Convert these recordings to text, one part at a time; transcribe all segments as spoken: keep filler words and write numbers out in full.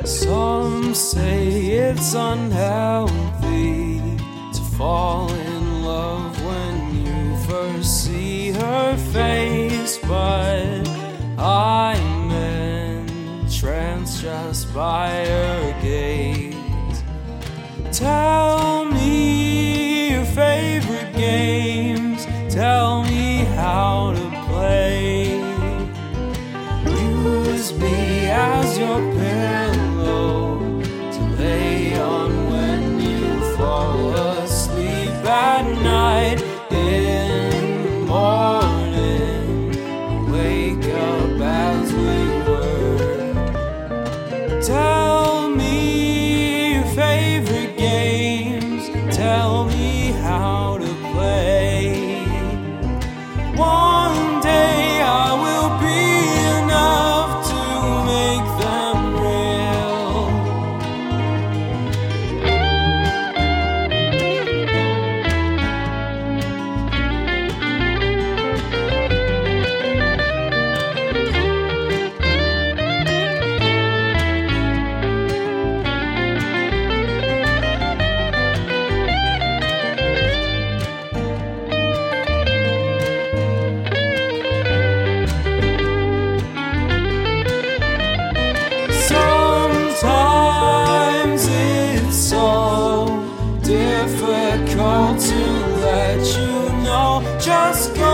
Some say it's unhealthy to fall in love when you first see her face, but I'm entranced just by her gaze. Tell me your favorite games, tell me how to play. Use me as your pillow to lay on when you fall asleep at night. In the morning, wake up as we were. Tell me your favorite games, tell me how to play. One day I will be enough to make them real. Sometimes it's so difficult to let you know. Just go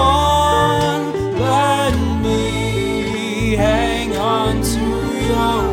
on, let me hang on to your